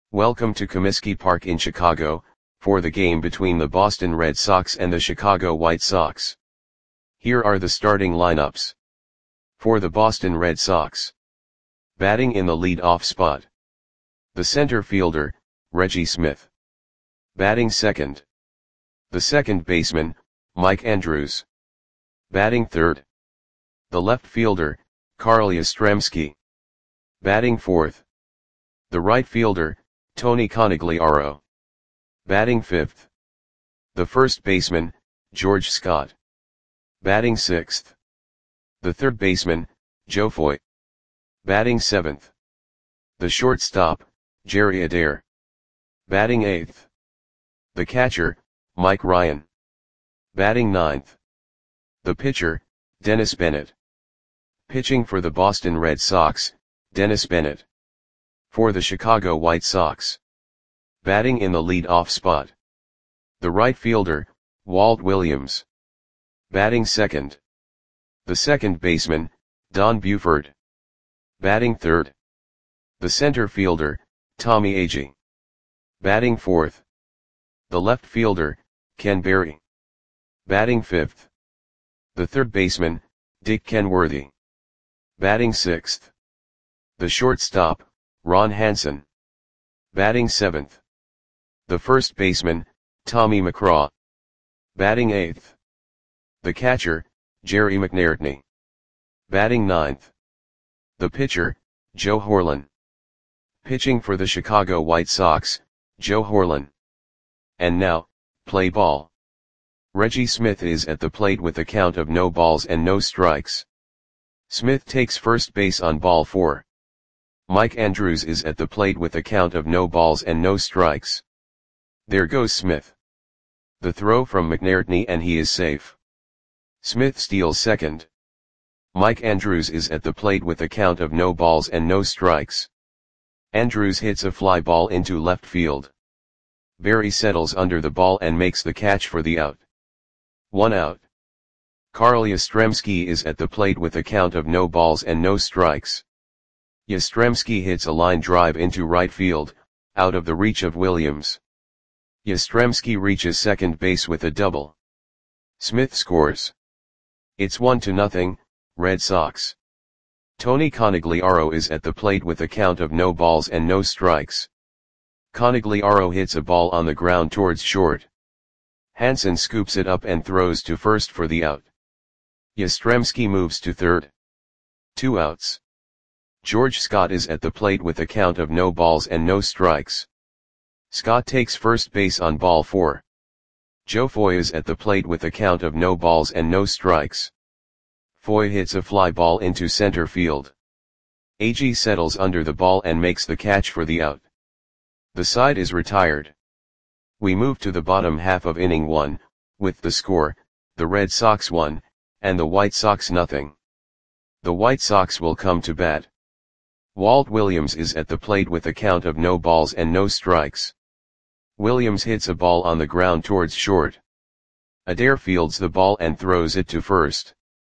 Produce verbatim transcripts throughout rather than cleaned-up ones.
Welcome to Comiskey Park in Chicago, for the game between the Boston Red Sox and the Chicago White Sox. Here are the starting lineups. For the Boston Red Sox. Batting in the lead-off spot. The center fielder, Reggie Smith. Batting second. The second baseman, Mike Andrews. Batting third. The left fielder, Carl Yastrzemski. Batting fourth. The right fielder, Tony Conigliaro. Batting fifth. The first baseman, George Scott. Batting sixth. The third baseman, Joe Foy. Batting seventh. The shortstop, Jerry Adair. Batting eighth. The catcher, Mike Ryan. Batting ninth. The pitcher, Dennis Bennett. Pitching for the Boston Red Sox, Dennis Bennett. For the Chicago White Sox. Batting in the lead-off spot. The right fielder, Walt Williams. Batting second. The second baseman, Don Buford. Batting third. The center fielder, Tommy Agee. Batting fourth. The left fielder, Ken Berry. Batting fifth. The third baseman, Dick Kenworthy. Batting sixth. The shortstop, Ron Hansen. Batting seventh. The first baseman, Tommy McCraw. Batting eighth. The catcher, Jerry McNairtney. Batting ninth. The pitcher, Joe Horlen. Pitching for the Chicago White Sox, Joe Horlen. And now, play ball. Reggie Smith is at the plate with a count of no balls and no strikes. Smith takes first base on ball four. Mike Andrews is at the plate with a count of no balls and no strikes. There goes Smith. The throw from McNairtney and he is safe. Smith steals second. Mike Andrews is at the plate with a count of no balls and no strikes. Andrews hits a fly ball into left field. Berry settles under the ball and makes the catch for the out. One out. Carl Yastrzemski is at the plate with a count of no balls and no strikes. Yastrzemski hits a line drive into right field, out of the reach of Williams. Yastrzemski reaches second base with a double. Smith scores. It's one to nothing, Red Sox. Tony Conigliaro is at the plate with a count of no balls and no strikes. Conigliaro hits a ball on the ground towards short. Hansen scoops it up and throws to first for the out. Yastrzemski moves to third. Two outs. George Scott is at the plate with a count of no balls and no strikes. Scott takes first base on ball four. Joe Foy is at the plate with a count of no balls and no strikes. Foy hits a fly ball into center field. Agee settles under the ball and makes the catch for the out. The side is retired. We move to the bottom half of inning one, with the score, the Red Sox one, and the White Sox nothing. The White Sox will come to bat. Walt Williams is at the plate with a count of no balls and no strikes. Williams hits a ball on the ground towards short. Adair fields the ball and throws it to first.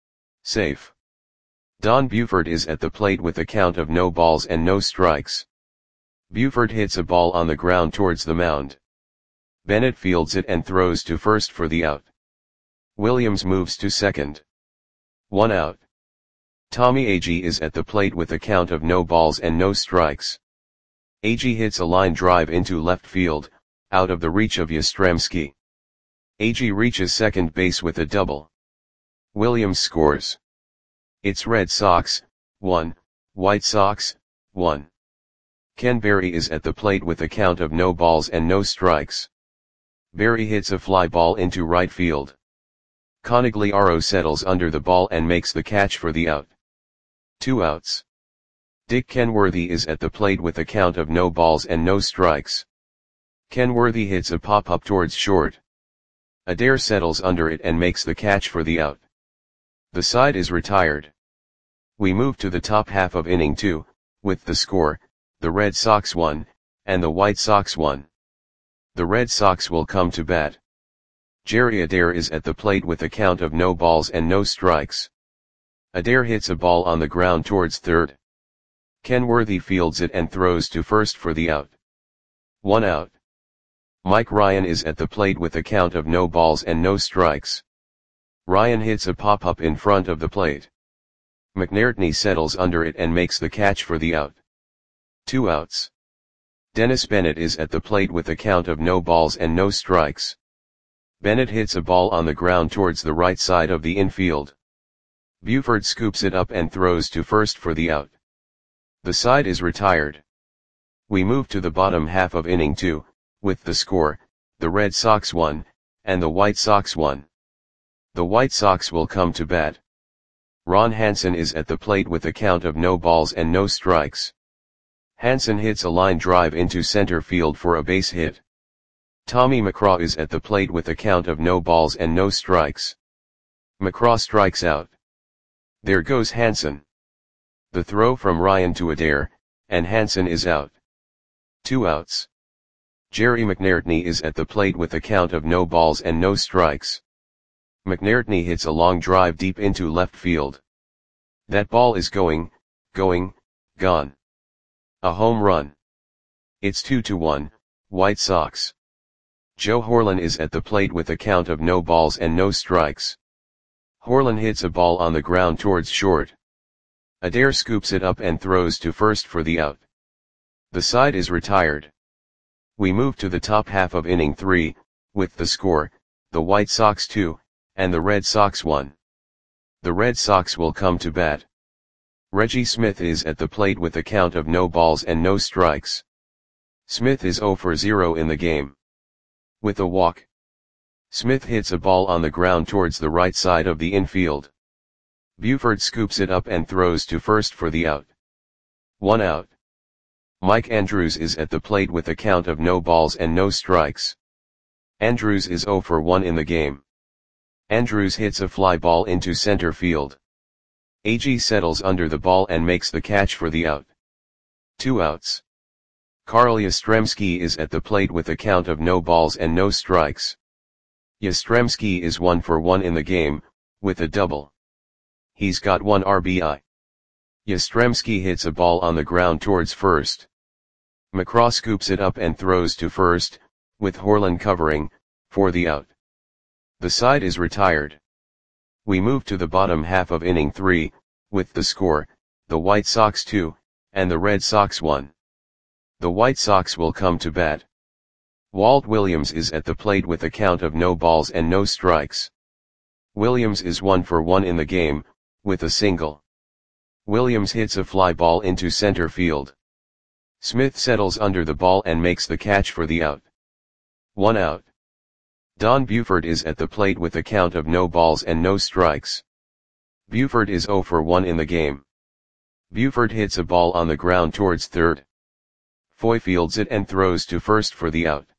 Safe. Don Buford is at the plate with a count of no balls and no strikes. Buford hits a ball on the ground towards the mound. Bennett fields it and throws to first for the out. Williams moves to second. One out. Tommy Agee is at the plate with a count of no balls and no strikes. Agee hits a line drive into left field, out of the reach of Yastrzemski. Agee reaches second base with a double. Williams scores. It's Red Sox, one, White Sox, one. Ken Berry is at the plate with a count of no balls and no strikes. Berry hits a fly ball into right field. Conigliaro settles under the ball and makes the catch for the out. Two outs. Dick Kenworthy is at the plate with a count of no balls and no strikes. Kenworthy hits a pop-up towards short. Adair settles under it and makes the catch for the out. The side is retired. We move to the top half of inning two, with the score, the Red Sox one, and the White Sox one. The Red Sox will come to bat. Jerry Adair is at the plate with a count of no balls and no strikes. Adair hits a ball on the ground towards third. Kenworthy fields it and throws to first for the out. One out. Mike Ryan is at the plate with a count of no balls and no strikes. Ryan hits a pop-up in front of the plate. McNairtney settles under it and makes the catch for the out. Two outs. Dennis Bennett is at the plate with a count of no balls and no strikes. Bennett hits a ball on the ground towards the right side of the infield. Buford scoops it up and throws to first for the out. The side is retired. We move to the bottom half of inning two, with the score, the Red Sox one, and the White Sox one. The White Sox will come to bat. Ron Hansen is at the plate with a count of no balls and no strikes. Hansen hits a line drive into center field for a base hit. Tommy McCraw is at the plate with a count of no balls and no strikes. McCraw strikes out. There goes Hansen. The throw from Ryan to Adair, and Hansen is out. Two outs. Jerry McNairtney is at the plate with a count of no balls and no strikes. McNairtney hits a long drive deep into left field. That ball is going, going, gone. A home run. It's two to one, White Sox. Joe Horlen is at the plate with a count of no balls and no strikes. Horlen hits a ball on the ground towards short. Adair scoops it up and throws to first for the out. The side is retired. We move to the top half of inning three, with the score, the White Sox two, and the Red Sox one. The Red Sox will come to bat. Reggie Smith is at the plate with a count of no balls and no strikes. Smith is zero for zero in the game. With a walk, Smith hits a ball on the ground towards the right side of the infield. Buford scoops it up and throws to first for the out. One out. Mike Andrews is at the plate with a count of no balls and no strikes. Andrews is zero for one in the game. Andrews hits a fly ball into center field. A G settles under the ball and makes the catch for the out. Two outs. Carl Yastrzemski is at the plate with a count of no balls and no strikes. Yastrzemski is one for one in the game, with a double. He's got one R B I. Yastrzemski hits a ball on the ground towards first. McCraw scoops it up and throws to first, with Horlen covering, for the out. The side is retired. We move to the bottom half of inning three, with the score, the White Sox two, and the Red Sox one. The White Sox will come to bat. Walt Williams is at the plate with a count of no balls and no strikes. Williams is one for one in the game, with a single. Williams hits a fly ball into center field. Smith settles under the ball and makes the catch for the out. One out. Don Buford is at the plate with a count of no balls and no strikes. Buford is zero for one in the game. Buford hits a ball on the ground towards third. Foy fields it and throws to first for the out.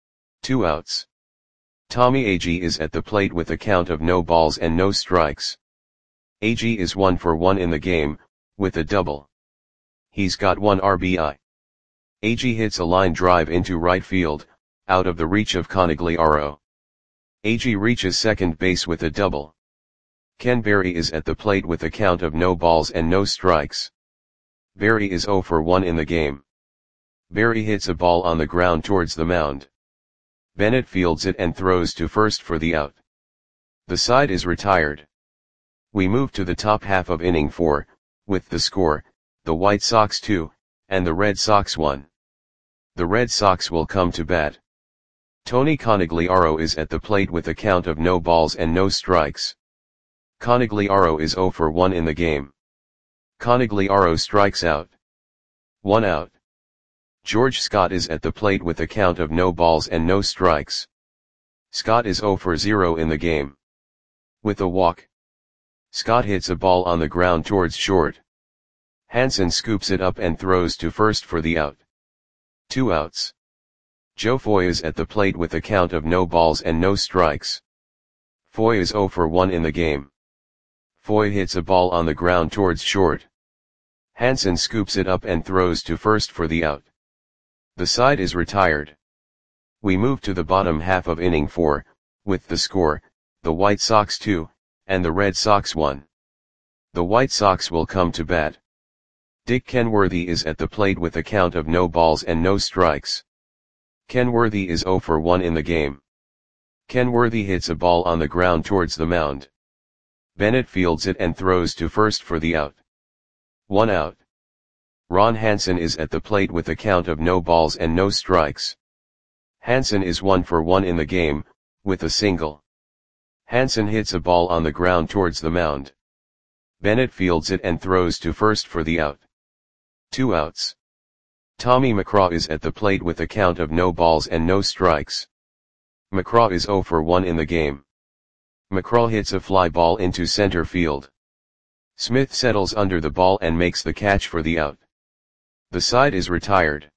Two outs. Tommy Agee is at the plate with a count of no balls and no strikes. Agee is one for one in the game, with a double. He's got one R B I. Agee hits a line drive into right field, out of the reach of Conigliaro. Agee reaches second base with a double. Ken Berry is at the plate with a count of no balls and no strikes. Berry is zero for one in the game. Berry hits a ball on the ground towards the mound. Bennett fields it and throws to first for the out. The side is retired. We move to the top half of inning four, with the score, the White Sox two, and the Red Sox one. The Red Sox will come to bat. Tony Conigliaro is at the plate with a count of no balls and no strikes. Conigliaro is zero for one in the game. Conigliaro strikes out. One out. George Scott is at the plate with a count of no balls and no strikes. Scott is zero for zero in the game. With a walk, Scott hits a ball on the ground towards short. Hansen scoops it up and throws to first for the out. Two outs. Joe Foy is at the plate with a count of no balls and no strikes. Foy is zero for one in the game. Foy hits a ball on the ground towards short. Hansen scoops it up and throws to first for the out. The side is retired. We move to the bottom half of inning four, with the score, the White Sox two, and the Red Sox one. The White Sox will come to bat. Dick Kenworthy is at the plate with a count of no balls and no strikes. Ken Worthy is zero for one in the game. Ken Worthy hits a ball on the ground towards the mound. Bennett fields it and throws to first for the out. One out. Ron Hansen is at the plate with a count of no balls and no strikes. Hansen is one for one in the game, with a single. Hansen hits a ball on the ground towards the mound. Bennett fields it and throws to first for the out. Two outs. Tommy McCraw is at the plate with a count of no balls and no strikes. McCraw is zero for one in the game. McCraw hits a fly ball into center field. Smith settles under the ball and makes the catch for the out. The side is retired.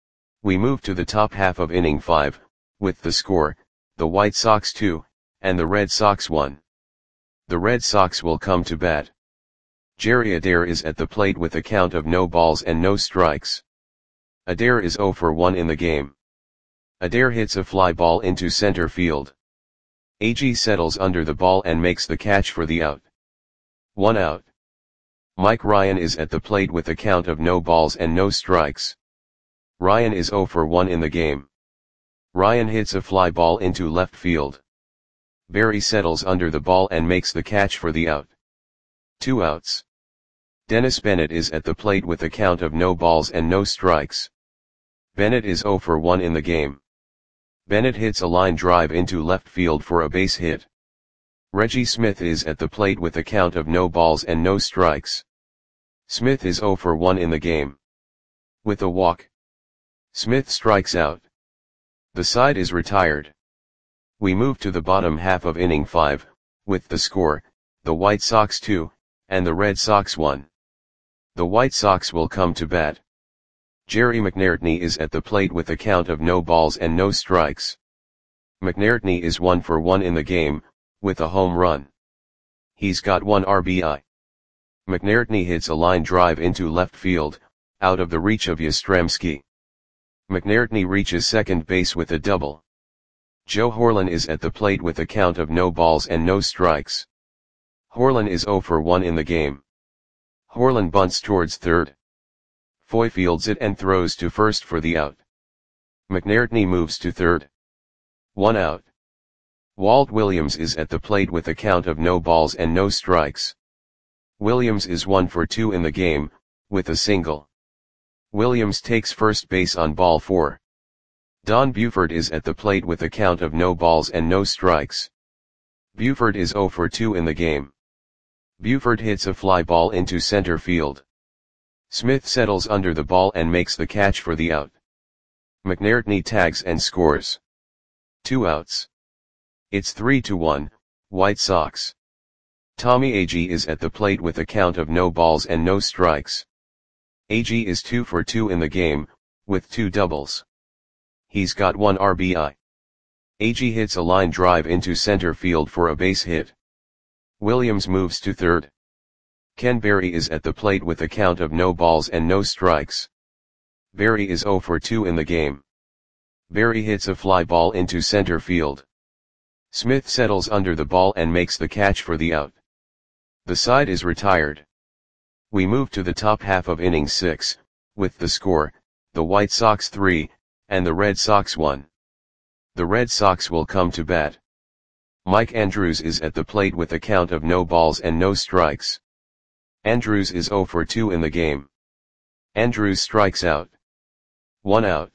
We move to the top half of inning five, with the score, the White Sox two, and the Red Sox one. The Red Sox will come to bat. Jerry Adair is at the plate with a count of no balls and no strikes. Adair is zero for one in the game. Adair hits a fly ball into center field. A G settles under the ball and makes the catch for the out. One out. Mike Ryan is at the plate with a count of no balls and no strikes. Ryan is zero for one in the game. Ryan hits a fly ball into left field. Barry settles under the ball and makes the catch for the out. Two outs. Dennis Bennett is at the plate with a count of no balls and no strikes. Bennett is zero for one in the game. Bennett hits a line drive into left field for a base hit. Reggie Smith is at the plate with a count of no balls and no strikes. Smith is zero for one in the game. With a walk, Smith strikes out. The side is retired. We move to the bottom half of inning five, with the score, the White Sox two, and the Red Sox one. The White Sox will come to bat. Jerry McNairtney is at the plate with a count of no balls and no strikes. McNairtney is one for one in the game, with a home run. He's got one R B I. McNairtney hits a line drive into left field, out of the reach of Yastrzemski. McNairtney reaches second base with a double. Joe Horlen is at the plate with a count of no balls and no strikes. Horlen is zero for one in the game. Horlen bunts towards third. Foy fields it and throws to first for the out. McNairtney moves to third. One out. Walt Williams is at the plate with a count of no balls and no strikes. Williams is one for two in the game, with a single. Williams takes first base on ball four. Don Buford is at the plate with a count of no balls and no strikes. Buford is zero for two in the game. Buford hits a fly ball into center field. Smith settles under the ball and makes the catch for the out. McNairtney tags and scores. Two outs. It's three to one, White Sox. Tommy Agee is at the plate with a count of no balls and no strikes. Agee is two for two in the game, with two doubles. He's got one R B I. Agee hits a line drive into center field for a base hit. Williams moves to third. Ken Berry is at the plate with a count of no balls and no strikes. Berry is zero for two in the game. Berry hits a fly ball into center field. Smith settles under the ball and makes the catch for the out. The side is retired. We move to the top half of inning six, with the score, the White Sox three, and the Red Sox one. The Red Sox will come to bat. Mike Andrews is at the plate with a count of no balls and no strikes. Andrews is zero for two in the game. Andrews strikes out. One out.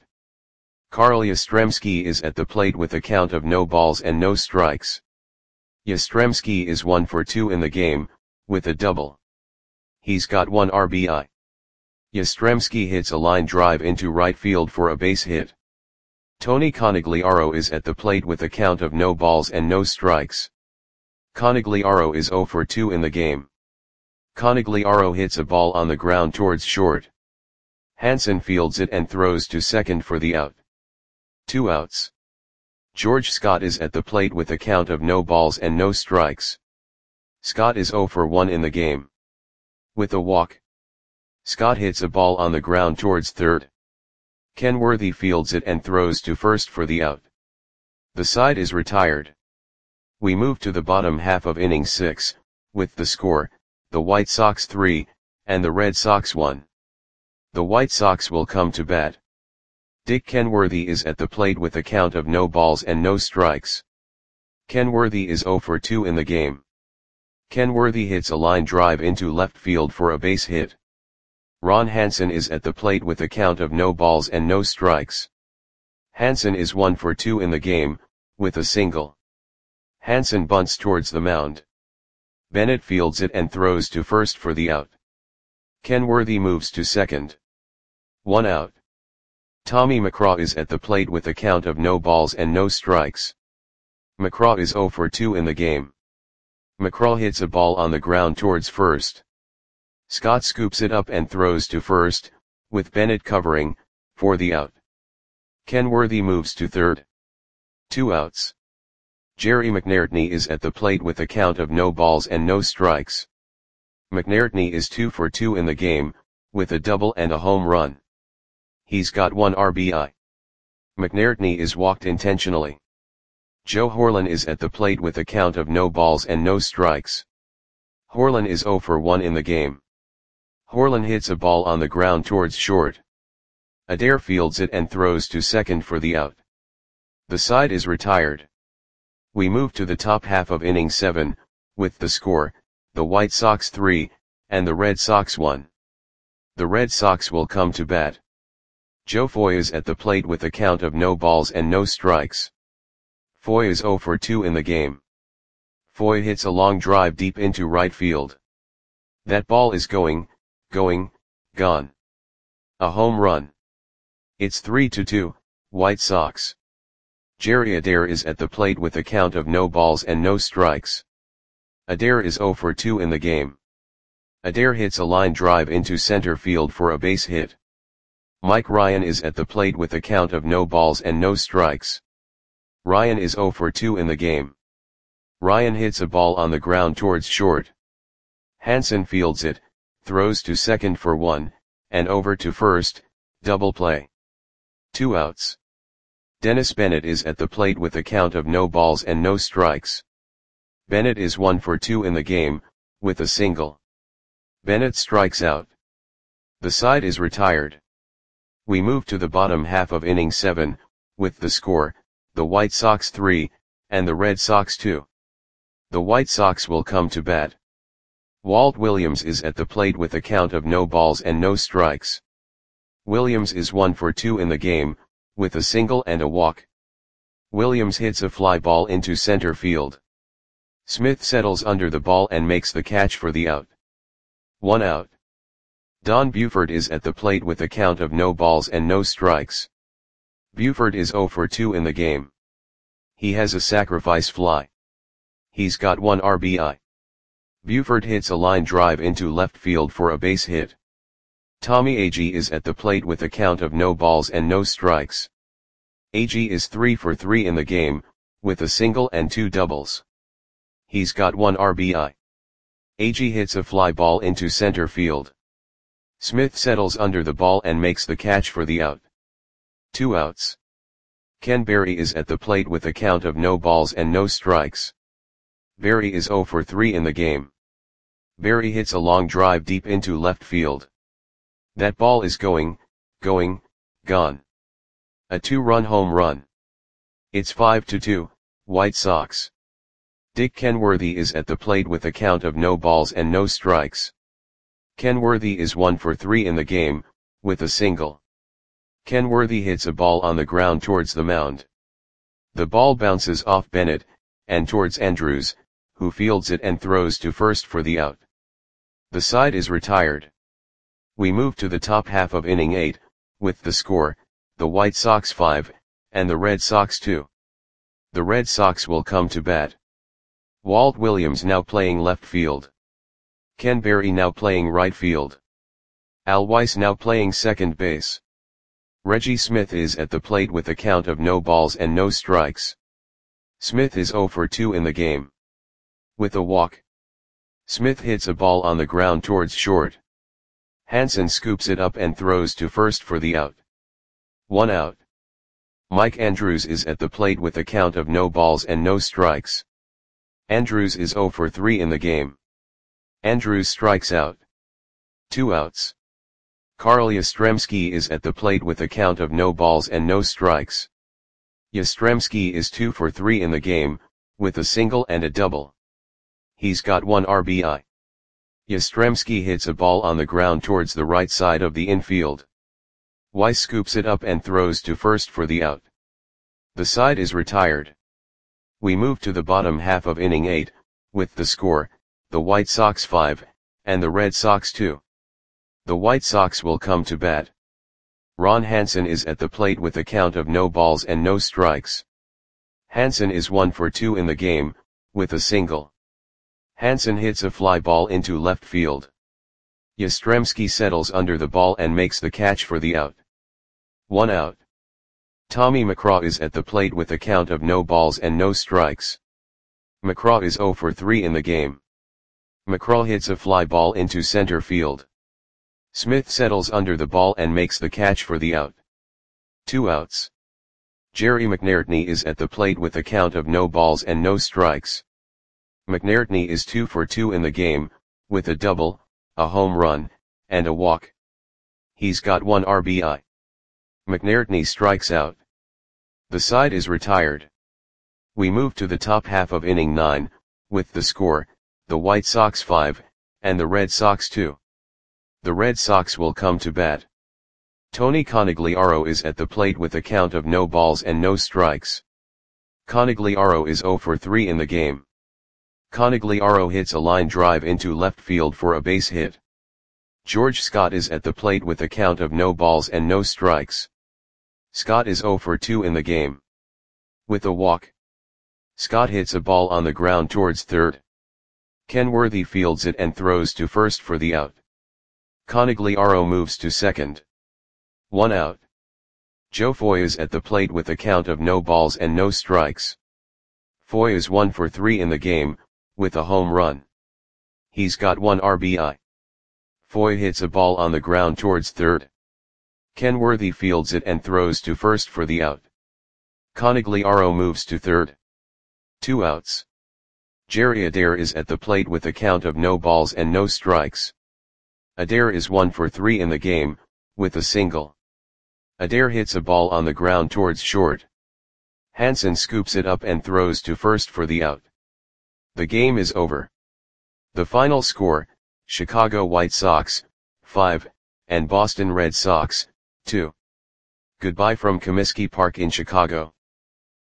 Carl Yastrzemski is at the plate with a count of no balls and no strikes. Yastrzemski is one for two in the game, with a double. He's got one R B I. Yastrzemski hits a line drive into right field for a base hit. Tony Conigliaro is at the plate with a count of no balls and no strikes. Conigliaro is zero for two in the game. Conigliaro hits a ball on the ground towards short. Hansen fields it and throws to second for the out. Two outs. George Scott is at the plate with a count of no balls and no strikes. Scott is zero for one in the game. With a walk, Scott hits a ball on the ground towards third. Ken Worthy fields it and throws to first for the out. The side is retired. We move to the bottom half of inning six, with the score, the White Sox three, and the Red Sox one. The White Sox will come to bat. Dick Kenworthy is at the plate with a count of no balls and no strikes. Kenworthy is zero for two in the game. Kenworthy hits a line drive into left field for a base hit. Ron Hansen is at the plate with a count of no balls and no strikes. Hansen is one for two in the game, with a single. Hansen bunts towards the mound. Bennett fields it and throws to first for the out. Kenworthy moves to second. One out. Tommy McCraw is at the plate with a count of no balls and no strikes. McCraw is zero for two in the game. McCraw hits a ball on the ground towards first. Scott scoops it up and throws to first, with Bennett covering, for the out. Kenworthy moves to third. Two outs. Jerry McNairtney is at the plate with a count of no balls and no strikes. McNairtney is two for two in the game, with a double and a home run. He's got one R B I. McNairtney is walked intentionally. Joe Horlen is at the plate with a count of no balls and no strikes. Horlen is zero for one in the game. Horlen hits a ball on the ground towards short. Adair fields it and throws to second for the out. The side is retired. We move to the top half of inning seven, with the score, the White Sox three, and the Red Sox one. The Red Sox will come to bat. Joe Foy is at the plate with a count of no balls and no strikes. Foy is zero for two in the game. Foy hits a long drive deep into right field. That ball is going, going, gone. A home run. It's three to two, White Sox. Jerry Adair is at the plate with a count of no balls and no strikes. Adair is zero for two in the game. Adair hits a line drive into center field for a base hit. Mike Ryan is at the plate with a count of no balls and no strikes. Ryan is zero for two in the game. Ryan hits a ball on the ground towards short. Hansen fields it, throws to second for one, and over to first, double play. Two outs. Dennis Bennett is at the plate with a count of no balls and no strikes. Bennett is one for two in the game, with a single. Bennett strikes out. The side is retired. We move to the bottom half of inning seven, with the score, the White Sox three, and the Red Sox two. The White Sox will come to bat. Walt Williams is at the plate with a count of no balls and no strikes. Williams is one for two in the game, with a single and a walk. Williams hits a fly ball into center field. Smith settles under the ball and makes the catch for the out. One out. Don Buford is at the plate with a count of no balls and no strikes. Buford is zero for two in the game. He has a sacrifice fly. He's got one R B I. Buford hits a line drive into left field for a base hit. Tommy Agee is at the plate with a count of no balls and no strikes. Agee is three for three in the game, with a single and two doubles. He's got one R B I. Agee hits a fly ball into center field. Smith settles under the ball and makes the catch for the out. Two outs. Ken Berry is at the plate with a count of no balls and no strikes. Berry is zero for three in the game. Berry hits a long drive deep into left field. That ball is going, going, gone. A two-run home run. It's five to two, White Sox. Dick Kenworthy is at the plate with a count of no balls and no strikes. Kenworthy is one for three in the game, with a single. Kenworthy hits a ball on the ground towards the mound. The ball bounces off Bennett, and towards Andrews, who fields it and throws to first for the out. The side is retired. We move to the top half of inning eight, with the score, the White Sox five, and the Red Sox two. The Red Sox will come to bat. Walt Williams now playing left field. Ken Berry now playing right field. Al Weiss now playing second base. Reggie Smith is at the plate with a count of no balls and no strikes. Smith is zero for two in the game. With a walk. Smith hits a ball on the ground towards short. Hansen scoops it up and throws to first for the out. One out. Mike Andrews is at the plate with a count of no balls and no strikes. Andrews is zero for three in the game. Andrews strikes out. Two outs. Carl Yastrzemski is at the plate with a count of no balls and no strikes. Yastrzemski is two for three in the game, with a single and a double. He's got one R B I. Yastrzemski hits a ball on the ground towards the right side of the infield. Weiss scoops it up and throws to first for the out. The side is retired. We move to the bottom half of inning eight, with the score, the White Sox five, and the Red Sox two. The White Sox will come to bat. Ron Hansen is at the plate with a count of no balls and no strikes. Hansen is one for two in the game, with a single. Hansen hits a fly ball into left field. Yastrzemski settles under the ball and makes the catch for the out. One out. Tommy McGraw is at the plate with a count of no balls and no strikes. McGraw is zero for three in the game. McGraw hits a fly ball into center field. Smith settles under the ball and makes the catch for the out. Two outs. Jerry McNairtney is at the plate with a count of no balls and no strikes. McNairtney is two for two in the game, with a double, a home run, and a walk. He's got one R B I. McNairtney strikes out. The side is retired. We move to the top half of inning nine, with the score, the White Sox five, and the Red Sox two. The Red Sox will come to bat. Tony Conigliaro is at the plate with a count of no balls and no strikes. Conigliaro is zero for three in the game. Conigliaro hits a line drive into left field for a base hit. George Scott is at the plate with a count of no balls and no strikes. Scott is zero for two in the game. With a walk. Scott hits a ball on the ground towards third. Ken Worthy fields it and throws to first for the out. Conigliaro moves to second. One out. Joe Foy is at the plate with a count of no balls and no strikes. Foy is one for three in the game, with a home run. He's got one R B I. Foy hits a ball on the ground towards third. Ken Worthy fields it and throws to first for the out. Conigliaro moves to third. Two outs. Jerry Adair is at the plate with a count of no balls and no strikes. Adair is one for three in the game, with a single. Adair hits a ball on the ground towards short. Hansen scoops it up and throws to first for the out. The game is over. The final score, Chicago White Sox, five, and Boston Red Sox, two. Goodbye from Comiskey Park in Chicago.